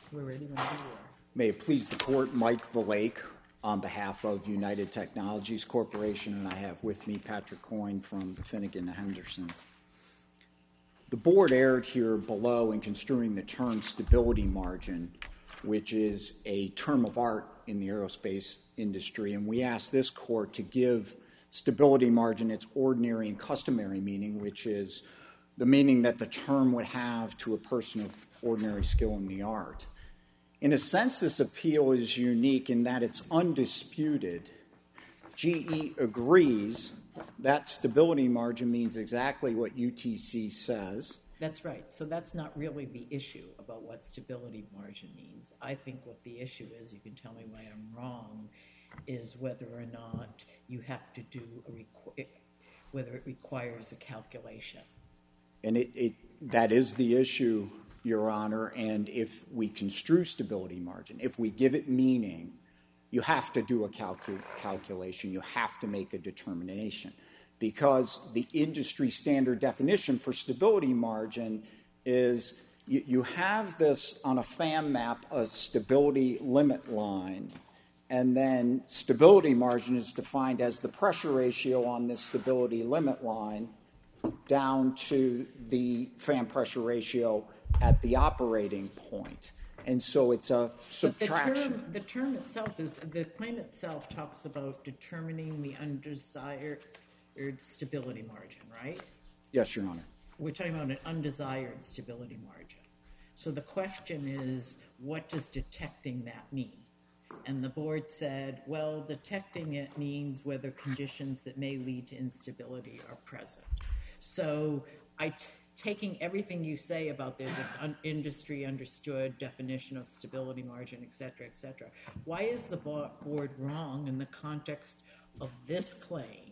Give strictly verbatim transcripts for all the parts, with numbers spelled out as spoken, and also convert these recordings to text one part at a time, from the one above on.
We're ready when you are. May it please the Court, Mike Valake on behalf of United Technologies Corporation, and I have with me Patrick Coyne from Finnegan Henderson. The Board erred here below in construing the term stability margin, which is a term of art in the aerospace industry, and we asked this Court to give stability margin its ordinary and customary meaning, which is the meaning that the term would have to a person of ordinary skill in the art. In a sense, this appeal is unique in that it's undisputed. G E agrees that stability margin means exactly what U T C says. That's right. So that's not really the issue about what stability margin means. I think what the issue is, you can tell me why I'm wrong, is whether or not you have to do a requ- whether it requires a calculation. And it, it that is the issue, Your Honor, and if we construe stability margin, if we give it meaning, you have to do a calcu- calculation, you have to make a determination, because the industry standard definition for stability margin is you, you have this on a FAM map, a stability limit line, and then stability margin is defined as the pressure ratio on this stability limit line down to the fan pressure ratio at the operating point. And so it's a subtraction. The term, the term itself is, the claim itself talks about determining the undesired stability margin, right? Yes, Your Honor. We're talking about an undesired stability margin. So the question is, what does detecting that mean? And the board said, well, detecting it means whether conditions that may lead to instability are present. So I, t- taking everything you say about there's an un- industry understood definition of stability margin, et cetera, et cetera, why is the bo- board wrong in the context of this claim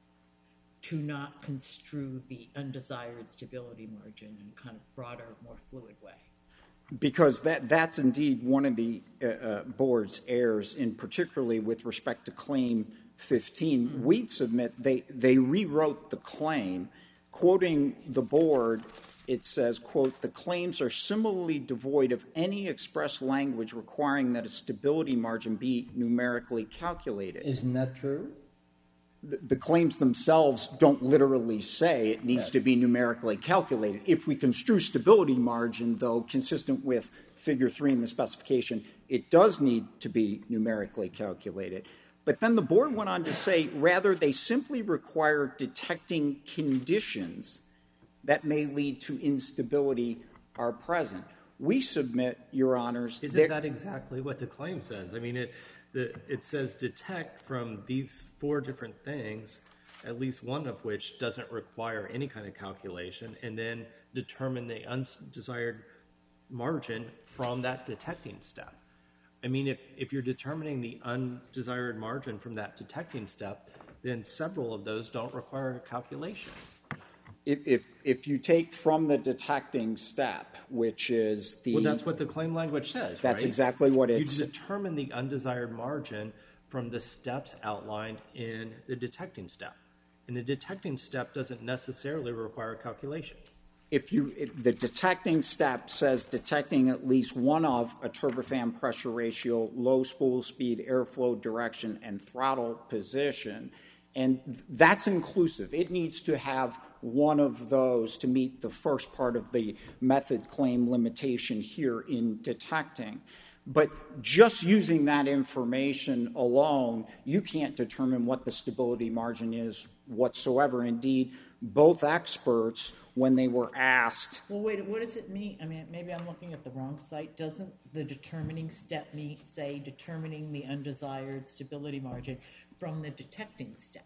to not construe the undesired stability margin in a kind of broader, more fluid way? Because that, that's indeed one of the uh, uh, board's errors, in particularly with respect to Claim fifteen. Mm-hmm. We'd submit they, they rewrote the claim. Quoting the board, it says, quote, the claims are similarly devoid of any express language requiring that a stability margin be numerically calculated. Isn't that true? The, the claims themselves don't literally say it needs to be numerically calculated. If we construe stability margin, though, consistent with figure three in the specification, it does need to be numerically calculated. But then the board went on to say, rather, they simply require detecting conditions that may lead to instability are present. We submit, Your Honors... Isn't that exactly what the claim says? I mean, it the, it says detect from these four different things, at least one of which doesn't require any kind of calculation, and then determine the undesired margin from that detecting step. I mean, if, if you're determining the undesired margin from that detecting step, then several of those don't require a calculation. If, if, if you take from the detecting step, which is the... Well, that's what the claim language says, That's right? exactly what it's... You determine the undesired margin from the steps outlined in the detecting step. And the detecting step doesn't necessarily require a calculation. If you, it, the detecting step says detecting at least one of a turbofan pressure ratio, low spool speed, airflow direction, and throttle position, and that's inclusive. It needs to have one of those to meet the first part of the method claim limitation here in detecting. But just using that information alone, you can't determine what the stability margin is whatsoever. Indeed, both experts, when they were asked... Well, wait, what does it mean? I mean, maybe I'm looking at the wrong site. Doesn't the determining step mean, say, determining the undesired stability margin from the detecting step?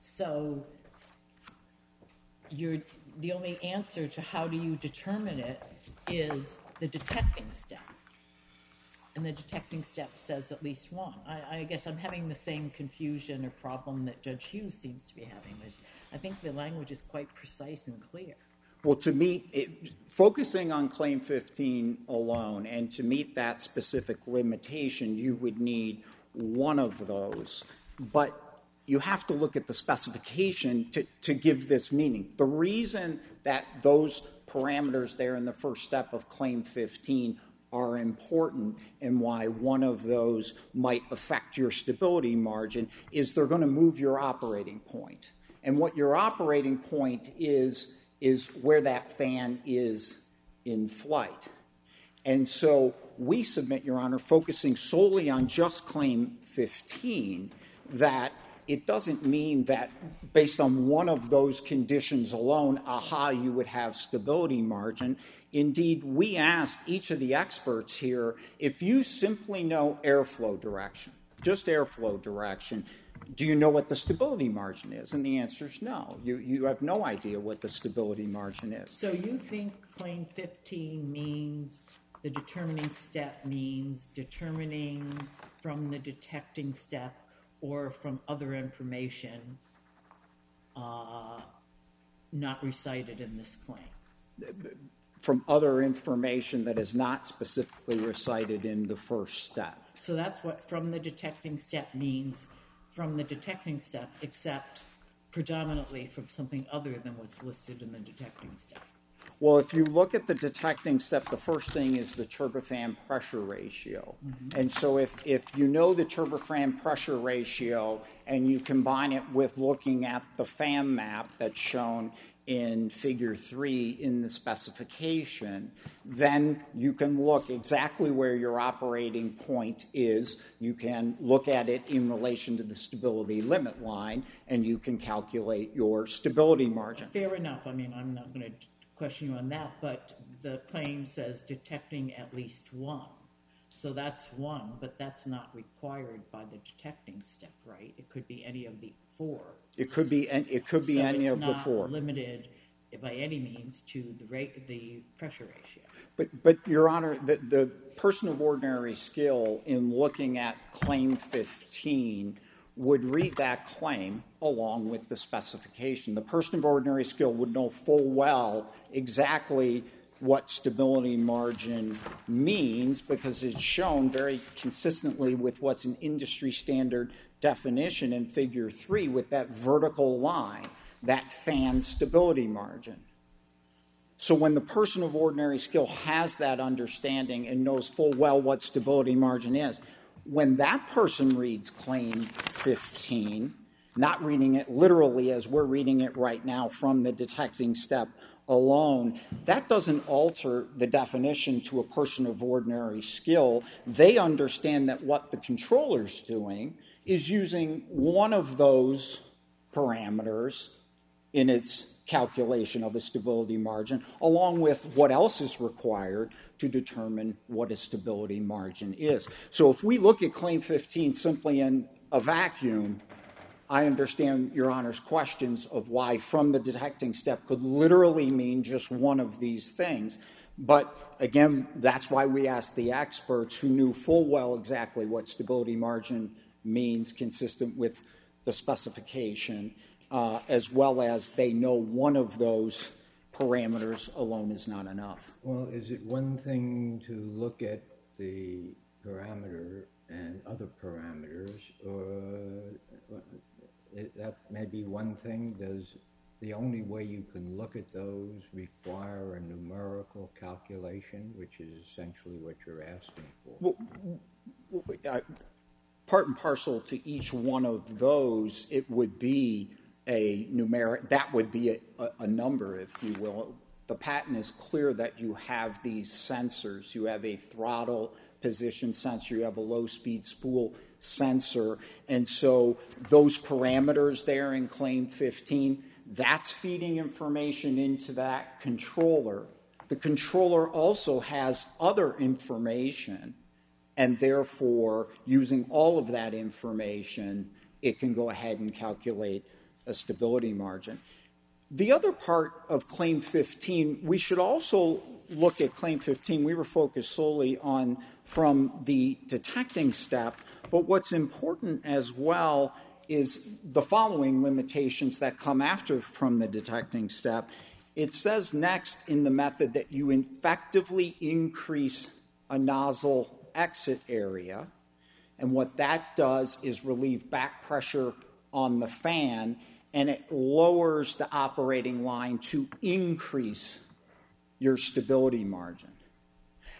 So you're, the only answer to how do you determine it is the detecting step. And the detecting step says at least one. I, I guess I'm having the same confusion or problem that Judge Hughes seems to be having. I think the language is quite precise and clear. Well, to meet, it, focusing on Claim fifteen alone, and to meet that specific limitation, you would need one of those. But you have to look at the specification to, to give this meaning. The reason that those parameters there in the first step of Claim fifteen are important and why one of those might affect your stability margin is they're going to move your operating point. And what your operating point is, is where that fan is in flight. And so we submit, Your Honor, focusing solely on just Claim fifteen, that it doesn't mean that based on one of those conditions alone, aha, you would have stability margin. Indeed, we asked each of the experts here, if you simply know airflow direction, just airflow direction, do you know what the stability margin is? And the answer is no. You, you have no idea what the stability margin is. So you think Claim fifteen means the determining step means determining from the detecting step or from other information uh, not recited in this claim? From other information that is not specifically recited in the first step. So that's what from the detecting step means, from the detecting step, except predominantly from something other than what's listed in the detecting step. Well, if you look at the detecting step, the first thing is the turbofan pressure ratio. Mm-hmm. And so if, if you know the turbofan pressure ratio and you combine it with looking at the fan map that's shown in figure three in the specification, then you can look exactly where your operating point is. You can look at it in relation to the stability limit line, and you can calculate your stability margin. Fair enough. I mean, I'm not going to question you on that, but the claim says detecting at least one. So that's one, but that's not required by the detecting step, right? It could be any of the four. It could be. It could be so any of the four. It's not limited by any means to the rate, the pressure ratio. But, but Your Honor, the, the person of ordinary skill in looking at Claim fifteen would read that claim along with the specification. The person of ordinary skill would know full well exactly what stability margin means because it's shown very consistently with what's an industry standard definition in figure three with that vertical line, that fan stability margin. So when the person of ordinary skill has that understanding and knows full well what stability margin is, when that person reads Claim fifteen, not reading it literally as we're reading it right now from the detecting step alone, that doesn't alter the definition to a person of ordinary skill. They understand that what the controller's doing is using one of those parameters in its calculation of a stability margin, along with what else is required to determine what a stability margin is. So if we look at Claim fifteen simply in a vacuum, I understand Your Honor's questions of why from the detecting step could literally mean just one of these things. But again, that's why we asked the experts who knew full well exactly what stability margin means consistent with the specification, uh, as well as they know one of those parameters alone is not enough. Well, is it one thing to look at the parameter and other parameters, or that may be one thing? Does the only way you can look at those require a numerical calculation, which is essentially what you're asking for? Well, uh, part and parcel to each one of those, it would be a numeric, that would be a, a number, if you will. The patent is clear that you have these sensors. You have a throttle position sensor, you have a low-speed spool sensor, and so those parameters there in Claim fifteen, that's feeding information into that controller. The controller also has other information, and therefore, using all of that information, it can go ahead and calculate a stability margin. The other part of Claim fifteen, we should also look at Claim fifteen. We were focused solely on from the detecting step, but what's important as well is the following limitations that come after from the detecting step. It says next in the method that you effectively increase a nozzle exit area, and what that does is relieve back pressure on the fan, and it lowers the operating line to increase your stability margin.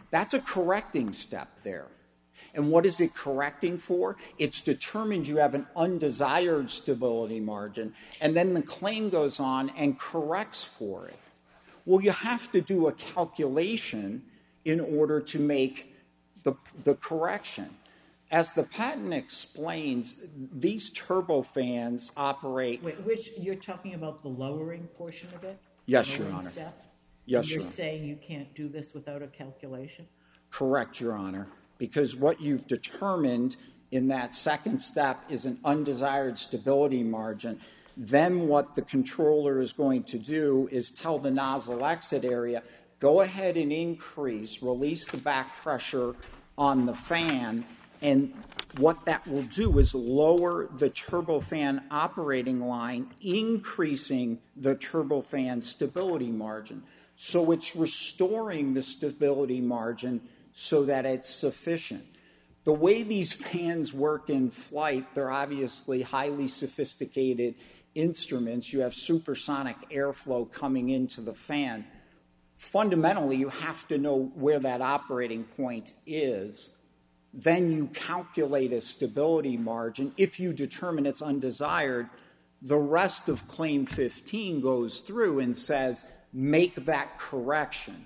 That's a correcting step there. And what is it correcting for? It's determined you have an undesired stability margin, and then the claim goes on and corrects for it. Well, you have to do a calculation in order to make the, the correction. As the patent explains, these turbofans operate... Wait, which, you're talking about the lowering portion of it? Yes, Lowering Your Honor. Step? Yes, and Your you're Honor. saying you can't do this without a calculation? Correct, Your Honor, because what you've determined in that second step is an undesired stability margin. Then what the controller is going to do is tell the nozzle exit area, go ahead and increase, release the back pressure on the fan, and what that will do is lower the turbofan operating line, increasing the turbofan stability margin. So it's restoring the stability margin so that it's sufficient. The way these fans work in flight, they're obviously highly sophisticated instruments. You have supersonic airflow coming into the fan. Fundamentally, you have to know where that operating point is. Then you calculate a stability margin. If you determine it's undesired, the rest of Claim fifteen goes through and says, make that correction.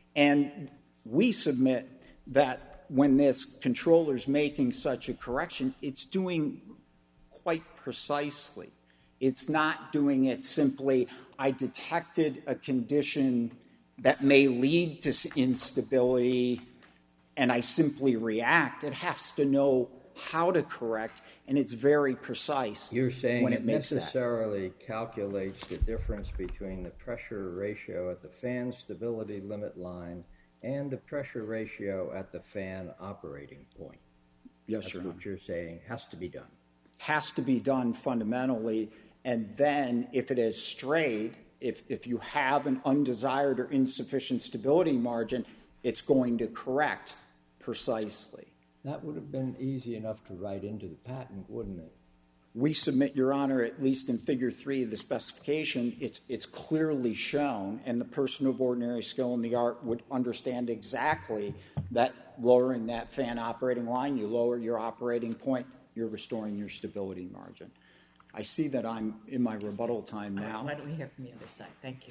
And we submit that when this controller's making such a correction, it's doing quite precisely. It's not doing it simply, I detected a condition that may lead to instability, and I simply react. It has to know how to correct, and it's very precise. You're saying when it, it makes necessarily that. calculates the difference between the pressure ratio at the fan stability limit line and the pressure ratio at the fan operating point. Yes, That's Your what Honor. you're saying has to be done. Has to be done fundamentally, and then if it has strayed, if, if you have an undesired or insufficient stability margin, it's going to correct precisely. That would have been easy enough to write into the patent, wouldn't it? We submit, Your Honor, at least in Figure three of the specification, it's, it's clearly shown, and the person of ordinary skill in the art would understand exactly that lowering that fan operating line, you lower your operating point, you're restoring your stability margin. I see that I'm in my rebuttal time now. Why don't we hear from the other side? Thank you.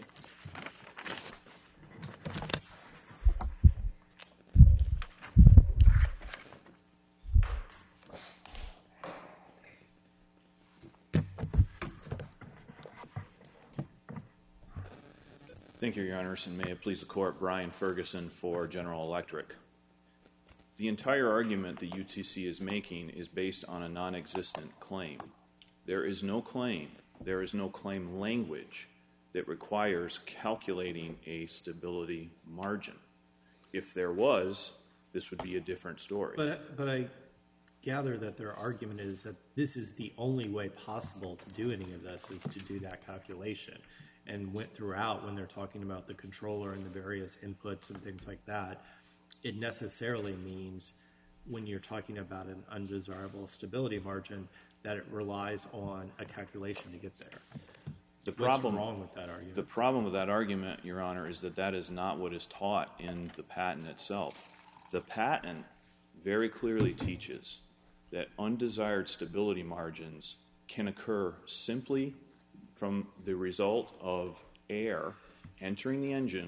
Thank you, Your Honors, and may it please the Court, Brian Ferguson for General Electric. The entire argument the U T C is making is based on a non-existent claim. There is no claim, there is no claim language that requires calculating a stability margin. If there was, this would be a different story. But, but I gather that their argument is that this is the only way possible to do any of this is to do that calculation. And went throughout when they're talking about the controller and the various inputs and things like that, it necessarily means when you're talking about an undesirable stability margin that it relies on a calculation to get there. The problem, What's wrong with that argument? The problem with that argument, Your Honor, is that that is not what is taught in the patent itself. The patent very clearly teaches that undesired stability margins can occur simply from the result of air entering the engine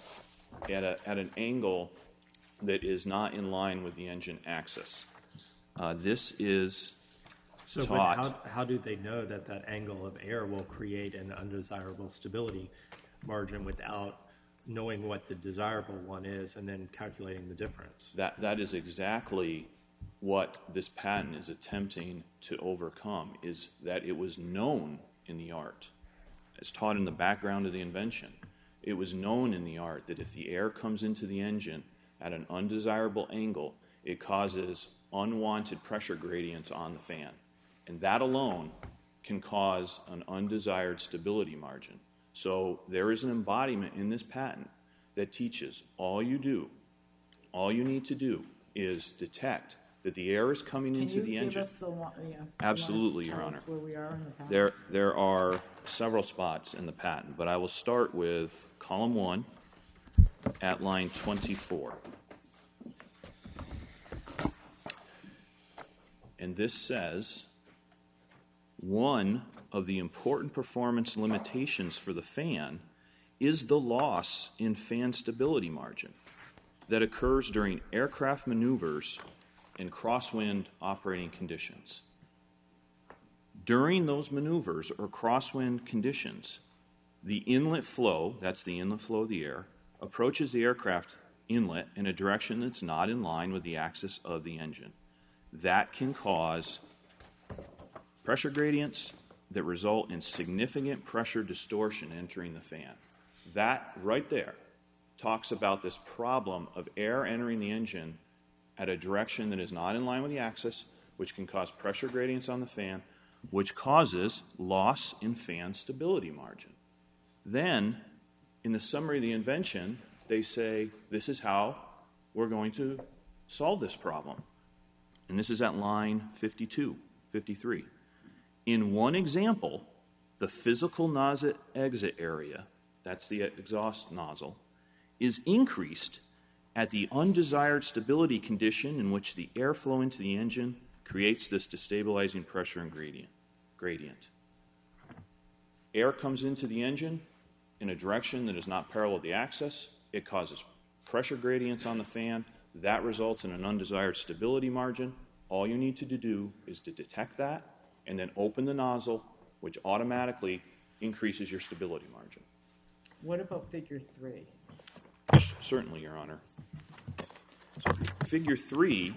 at, a, at an angle that is not in line with the engine axis. Uh, this is so taught. But how, how do they know that that angle of air will create an undesirable stability margin without knowing what the desirable one is and then calculating the difference? That, that is exactly what this patent is attempting to overcome, is that it was known in the art. It's taught in the background of the invention. It was known in the art that if the air comes into the engine at an undesirable angle, it causes unwanted pressure gradients on the fan. And that alone can cause an undesired stability margin. So there is an embodiment in this patent that teaches all you do, all you need to do is detect that the air is coming Can into you the give engine. us the one? Yeah, Absolutely, tell Your us Honor. Where we are in the patent? There, there are several spots in the patent, but I will start with column one at line twenty-four. And this says one of the important performance limitations for the fan is the loss in fan stability margin that occurs during aircraft maneuvers in crosswind operating conditions. During those maneuvers or crosswind conditions, the inlet flow, that's the inlet flow of the air, approaches the aircraft inlet in a direction that's not in line with the axis of the engine. That can cause pressure gradients that result in significant pressure distortion entering the fan. That right there talks about this problem of air entering the engine at a direction that is not in line with the axis, which can cause pressure gradients on the fan, which causes loss in fan stability margin. Then, in the summary of the invention, they say, this is how we're going to solve this problem. And this is at line fifty-two, fifty-three. In one example, the physical nozzle exit area, that's the exhaust nozzle, is increased at the undesired stability condition in which the airflow into the engine creates this destabilizing pressure and gradient. gradient. Air comes into the engine in a direction that is not parallel to the axis. It causes pressure gradients on the fan. That results in an undesired stability margin. All you need to do is to detect that and then open the nozzle, which automatically increases your stability margin. What about figure three? Certainly, Your Honor. So figure three,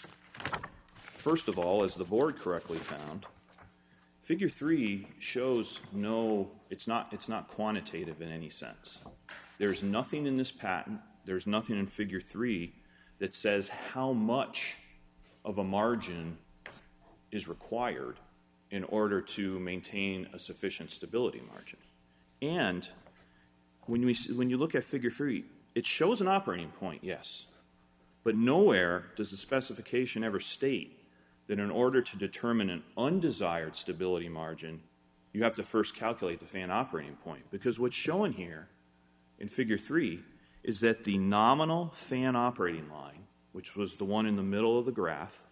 first of all, as the board correctly found, figure three shows no, it's not, it's not quantitative in any sense. There's nothing in this patent, there's nothing in figure three that says how much of a margin is required in order to maintain a sufficient stability margin. And when, we, when you look at figure three, it shows an operating point, yes, but nowhere does the specification ever state that in order to determine an undesired stability margin, you have to first calculate the fan operating point. Because what's shown here in figure three is that the nominal fan operating line, which was the one in the middle of the graph,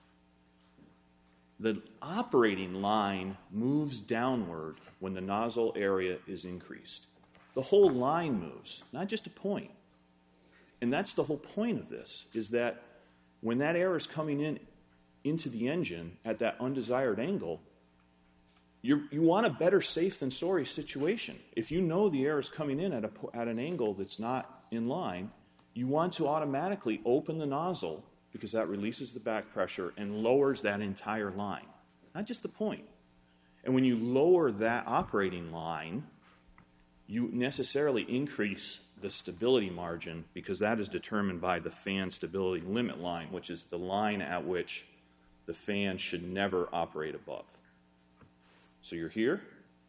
the operating line moves downward when the nozzle area is increased. The whole line moves, not just a point. And that's the whole point of this, is that when that air is coming in into the engine at that undesired angle, you're, you want a better safe than sorry situation. If you know the air is coming in at, a, at an angle that's not in line, you want to automatically open the nozzle because that releases the back pressure and lowers that entire line, not just the point. And when you lower that operating line, you necessarily increase the stability margin because that is determined by the fan stability limit line, which is the line at which the fan should never operate above. So you're here.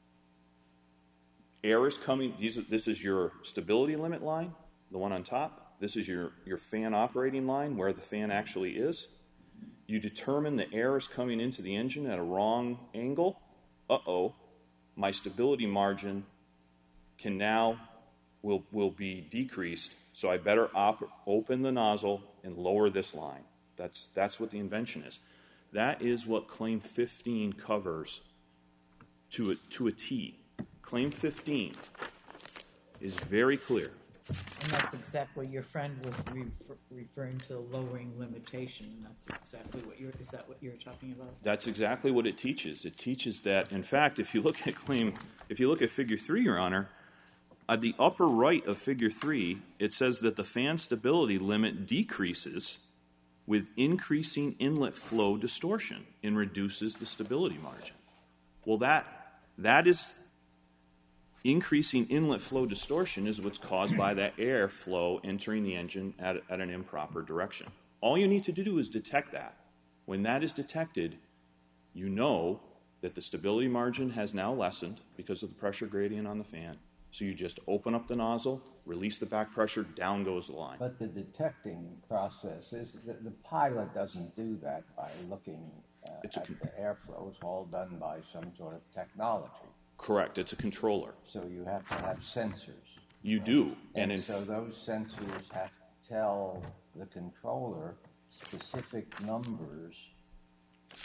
Air is coming. These, this is your stability limit line, the one on top. This is your, your fan operating line, where the fan actually is. You determine the air is coming into the engine at a wrong angle. Uh-oh, my stability margin can now, will, will be decreased, so I better op- open the nozzle and lower this line. That's, that's what the invention is. That is what Claim fifteen covers to a, to a T. Claim fifteen is very clear. And that's exactly, your friend was re- referring to the lowering limitation, and that's exactly what you're, is that what you're talking about? That's exactly what it teaches. It teaches that, in fact, if you look at claim, if you look at figure three, Your Honor, at the upper right of figure three, it says that the fan stability limit decreases with increasing inlet flow distortion and reduces the stability margin. Well, that that is increasing inlet flow distortion is what's caused by that air flow entering the engine at, at an improper direction. All you need to do is detect that. When that is detected, you know that the stability margin has now lessened because of the pressure gradient on the fan. So you just open up the nozzle, release the back pressure, down goes the line. But the detecting process is the, the pilot doesn't do that by looking uh, at con- the airflow. It's all done by some sort of technology. Correct. It's a controller. So you have to have sensors. You do. And, And in so f- those sensors have to tell the controller specific numbers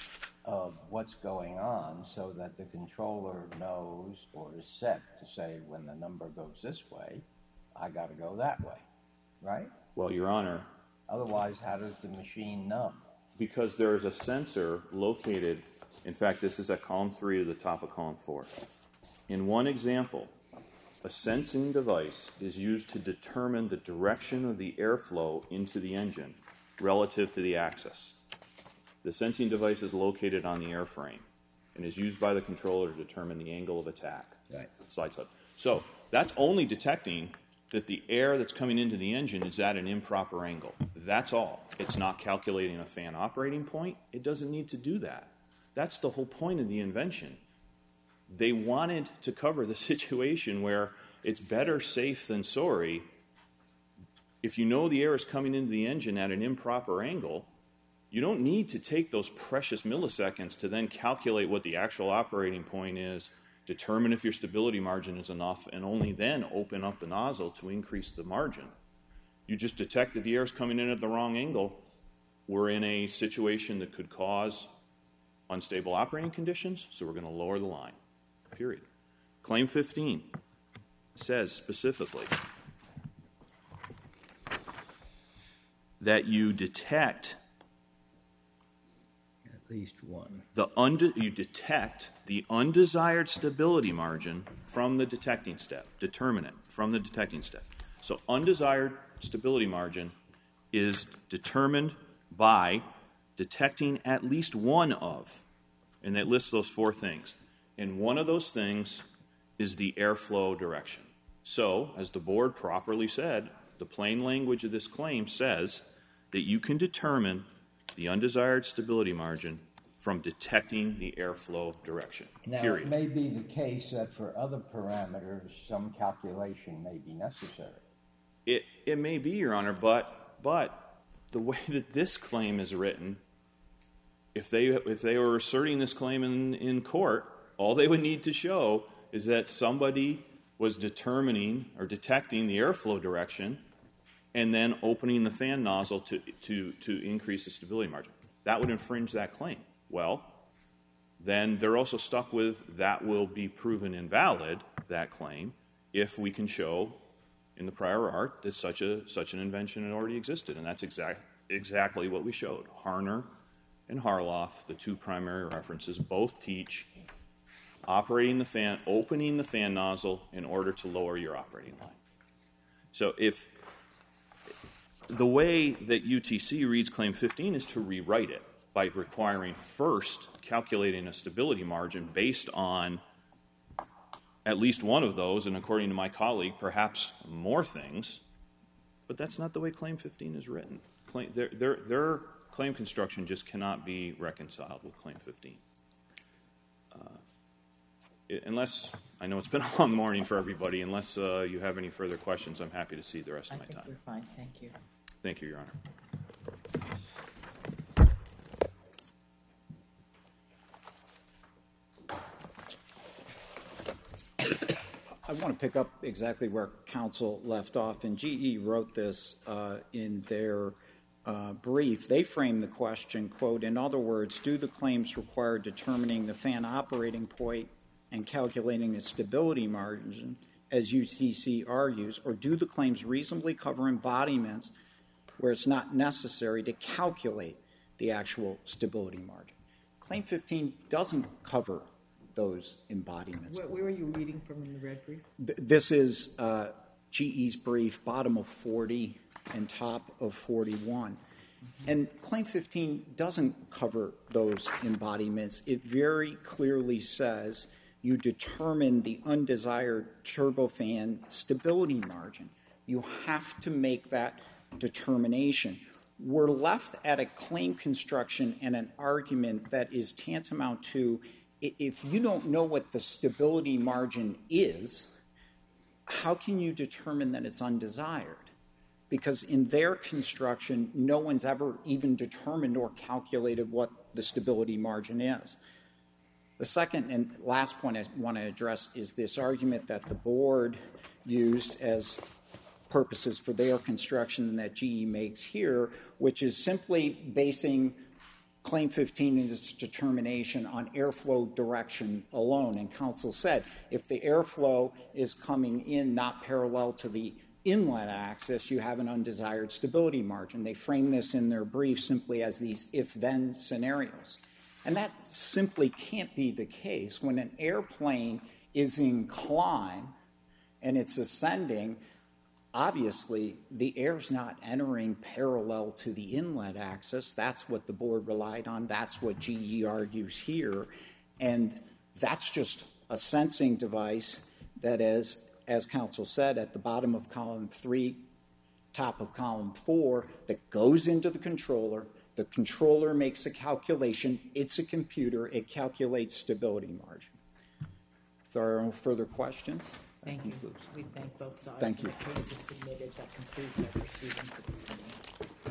of what's going on so that the controller knows or is set to say when the number goes this way, I got to go that way, right? Well, Your Honor. Otherwise, how does the machine know? Because there is a sensor located, in fact, this is at column three to the top of column four. In one example, a sensing device is used to determine the direction of the airflow into the engine relative to the axis. The sensing device is located on the airframe and is used by the controller to determine the angle of attack. Right. Slide slip. So that's only detecting that the air that's coming into the engine is at an improper angle. That's all. It's not calculating a fan operating point. It doesn't need to do that. That's the whole point of the invention. They wanted to cover the situation where it's better safe than sorry. If you know the air is coming into the engine at an improper angle, you don't need to take those precious milliseconds to then calculate what the actual operating point is, determine if your stability margin is enough, and only then open up the nozzle to increase the margin. You just detect that the air is coming in at the wrong angle. We're in a situation that could cause unstable operating conditions, so we're going to lower the line, period. Claim fifteen says specifically that you detect At least one. the unde- you detect the undesired stability margin from the detecting step. Determine it from the detecting step. So undesired stability margin is determined by detecting at least one of, and that lists those four things. And one of those things is the airflow direction. So, as the board properly said, the plain language of this claim says that you can determine the undesired stability margin from detecting the airflow direction, Now, period. it may be the case that for other parameters, some calculation may be necessary. It, it may be, Your Honor, but, but the way that this claim is written, if they, if they were asserting this claim in, in court, all they would need to show is that somebody was determining or detecting the airflow direction and then opening the fan nozzle to, to, to increase the stability margin. That would infringe that claim. Well, then they're also stuck with that will be proven invalid, that claim, if we can show in the prior art that such a such an invention had already existed. And that's exact, exactly what we showed. Harner and Harloff, the two primary references, both teach operating the fan, opening the fan nozzle in order to lower your operating line. So if the way that U T C reads Claim fifteen is to rewrite it by requiring first calculating a stability margin based on at least one of those, and according to my colleague, perhaps more things, but that's not the way Claim fifteen is written. Claim, their, their, their claim construction just cannot be reconciled with Claim fifteen. Uh, it, unless, I know it's been a long morning for everybody, unless uh, you have any further questions, I'm happy to see the rest I of my think time. we're fine, thank you. Thank you, Your Honor. I want to pick up exactly where counsel left off, and G E wrote this uh, in their uh, brief. They framed the question, quote, in other words, do the claims require determining the fan operating point and calculating the stability margin, as U T C argues, or do the claims reasonably cover embodiments where it's not necessary to calculate the actual stability margin? Claim fifteen doesn't cover those embodiments. Where, where are you reading from in the red brief? Th- This is uh, G E's brief, bottom of forty and top of forty-one. Mm-hmm. And Claim fifteen doesn't cover those embodiments. It very clearly says you determine the undesired turbofan stability margin. You have to make that determination. We're left at a claim construction and an argument that is tantamount to, if you don't know what the stability margin is, how can you determine that it's undesired? Because in their construction, no one's ever even determined or calculated what the stability margin is. The second and last point I want to address is this argument that the board used as purposes for their construction that G E makes here, which is simply basing Claim fifteen is its determination on airflow direction alone. And counsel said if the airflow is coming in not parallel to the inlet axis, you have an undesired stability margin. They frame this in their brief simply as these if-then scenarios. And that simply can't be the case. When an airplane is in climb and it's ascending, obviously, the air's not entering parallel to the inlet axis. That's what the board relied on. That's what G E argues here. And that's just a sensing device that is, as counsel said, at the bottom of column three, top of column four, that goes into the controller. The controller makes a calculation. It's a computer. It calculates stability margin. If there are no further questions, Thank you. We thank both sides. Thank you. The case is submitted. That concludes our proceeding for this evening.